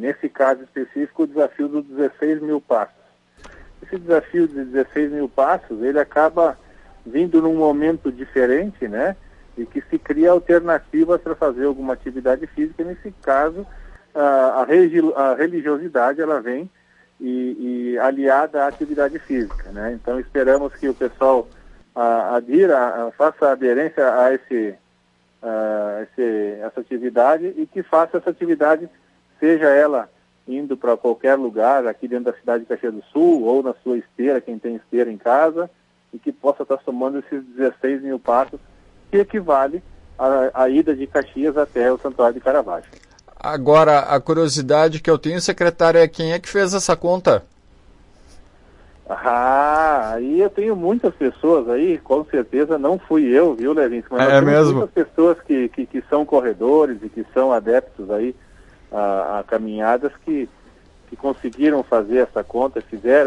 nesse caso específico, o desafio dos 16 mil passos. Esse desafio de 16 mil passos, ele acaba vindo num momento diferente, né? E que se cria alternativas para fazer alguma atividade física. Nesse caso, a religiosidade, ela vem e aliada à atividade física, né? Então, esperamos que o pessoal faça aderência a essa atividade e que faça essa atividade, seja ela indo para qualquer lugar aqui dentro da cidade de Caxias do Sul ou na sua esteira, quem tem esteira em casa, e que possa estar somando esses 16 mil passos, que equivale à ida de Caxias até o Santuário de Caravaggio. Agora, a curiosidade que eu tenho, secretário, é quem é que fez essa conta? Aí eu tenho muitas pessoas aí, com certeza não fui eu, viu, Levinsky? Mas é mesmo? Muitas pessoas que são corredores e que são adeptos aí a caminhadas que conseguiram fazer essa conta, fizeram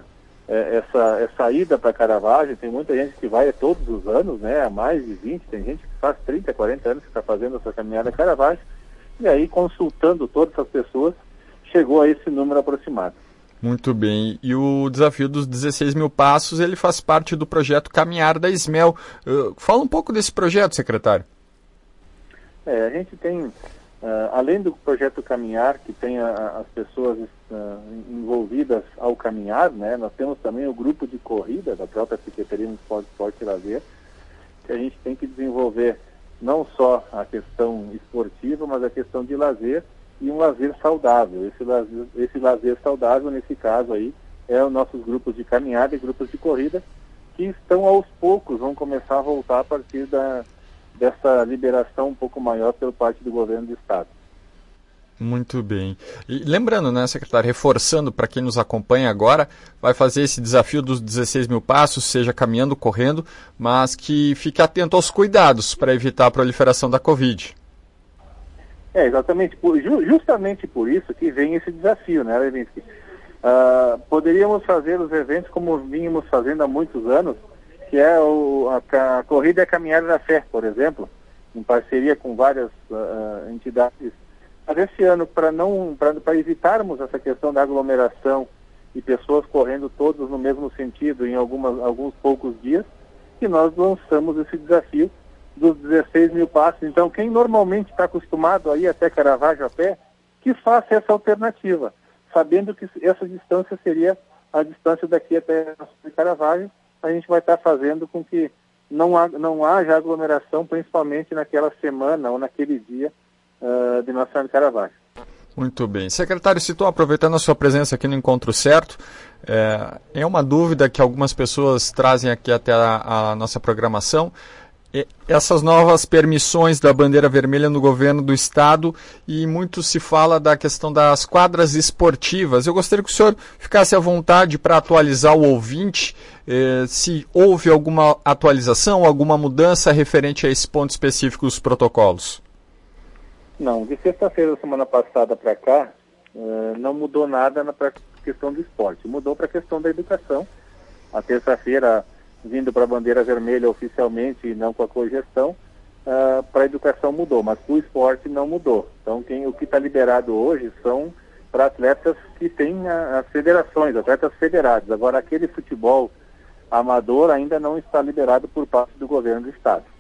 essa ida para Caravaggio. Tem muita gente que vai todos os anos, né, há mais de 20, tem gente que faz 30, 40 anos que está fazendo essa caminhada Caravaggio, e aí consultando todas essas pessoas, chegou a esse número aproximado. Muito bem. E o desafio dos 16 mil passos, ele faz parte do projeto Caminhar da Ismel. Fala um pouco desse projeto, secretário. A gente tem, além do projeto Caminhar, que tem as pessoas envolvidas ao caminhar, né, nós temos também o grupo de corrida da própria Secretaria Municipal de Esporte e Lazer, que a gente tem que desenvolver não só a questão esportiva, mas a questão de lazer, e um lazer saudável. Esse lazer saudável, nesse caso aí, é os nossos grupos de caminhada e grupos de corrida, que estão aos poucos, vão começar a voltar a partir dessa liberação um pouco maior pela parte do governo do estado. Muito bem. E lembrando, né, secretário, reforçando para quem nos acompanha agora, vai fazer esse desafio dos 16 mil passos, seja caminhando, correndo, mas que fique atento aos cuidados para evitar a proliferação da Covid. Exatamente, justamente por isso que vem esse desafio, né, Levinsky? Poderíamos fazer os eventos como vínhamos fazendo há muitos anos, que é a Corrida e a Caminhada da Fé, por exemplo, em parceria com várias entidades. Mas esse ano, para evitarmos essa questão da aglomeração e pessoas correndo todos no mesmo sentido em alguns poucos dias, que nós lançamos esse desafio dos 16 mil passos. Então, quem normalmente está acostumado a ir até Caravaggio a pé, que faça essa alternativa, sabendo que essa distância seria a distância daqui até Caravaggio. A gente vai estar fazendo com que não haja aglomeração, principalmente naquela semana ou naquele dia de Nossa Senhora de Caravaggio. Muito bem. Secretário, citou, aproveitando a sua presença aqui no Encontro Certo, é uma dúvida que algumas pessoas trazem aqui até a nossa programação. Essas novas permissões da bandeira vermelha no governo do estado, e muito se fala da questão das quadras esportivas. Eu gostaria que o senhor ficasse à vontade para atualizar o ouvinte, se houve alguma atualização, alguma mudança referente a esse ponto específico dos protocolos. Não, de sexta-feira da semana passada para cá, não mudou nada na questão do esporte, mudou para a questão da educação. A terça-feira, vindo para a bandeira vermelha oficialmente e não com a cogestão, para a educação mudou, mas para o esporte não mudou. Então o que está liberado hoje são para atletas que têm as federações, atletas federados. Agora, aquele futebol amador ainda não está liberado por parte do governo do estado.